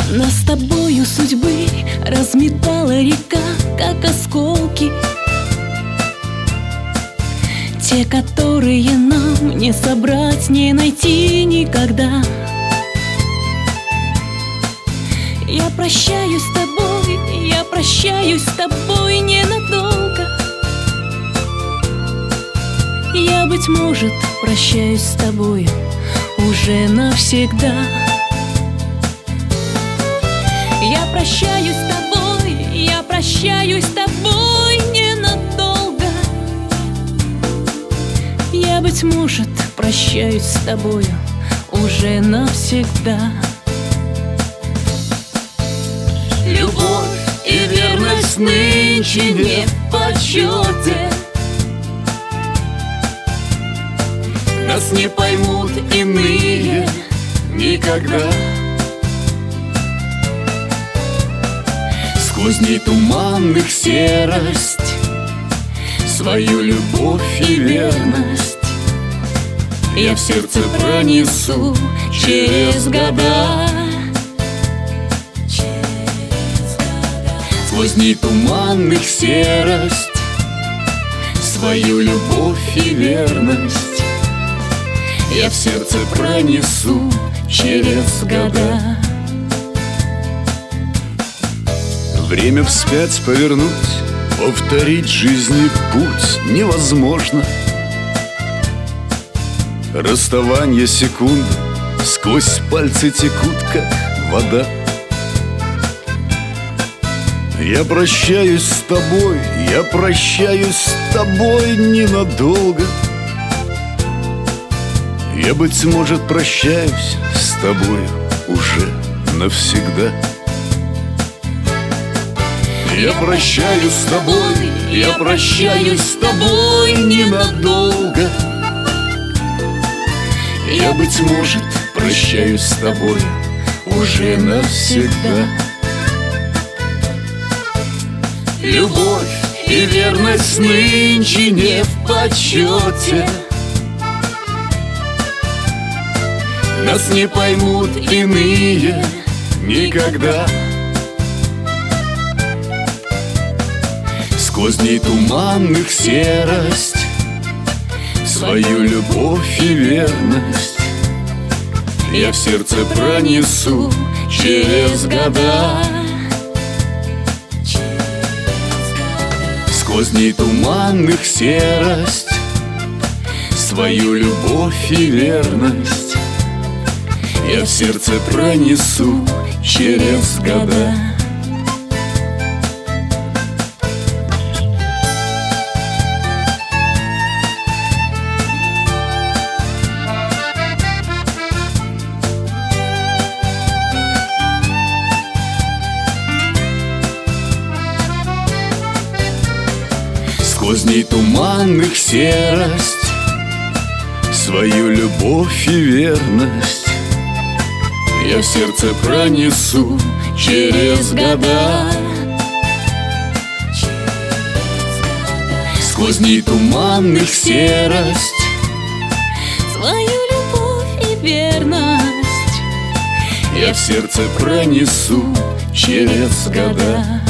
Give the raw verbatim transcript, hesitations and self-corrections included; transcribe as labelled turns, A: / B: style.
A: Нас с тобою судьбы разметала река, как осколки, те, которые нам не собрать, не найти никогда. Я прощаюсь с тобой, я прощаюсь с тобой ненадолго. Я, быть может, прощаюсь с тобой уже навсегда. Я прощаюсь с тобой, я прощаюсь с тобой ненадолго. Я, быть может, прощаюсь с тобой уже навсегда.
B: Любовь и верность нынче не в почете. Нас не поймут иные никогда. Сквозь дней туманных серость, свою любовь и верность я в сердце пронесу через года. Сквозь дней туманных серость, свою любовь и верность я в сердце пронесу через года.
C: Время вспять повернуть, повторить жизни путь невозможно. Расставание секунд сквозь пальцы текут, как вода. Я прощаюсь с тобой, я прощаюсь с тобой ненадолго. Я, быть может, прощаюсь с тобой уже навсегда. Я прощаюсь с тобой, я прощаюсь с тобой ненадолго. Я, быть может, прощаюсь с тобой уже навсегда.
B: Любовь и верность нынче не в почете. Нас не поймут иные никогда. Сквозь дней туманных серость, свою любовь и верность я в сердце пронесу через года. Сквозь дней туманных серость, свою любовь и верность я в сердце пронесу через года. Сквозь дней туманных серость, свою любовь и верность я в сердце пронесу через года. Сквозь дней туманных серость,
A: Свою любовь и верность
B: я в сердце пронесу через года.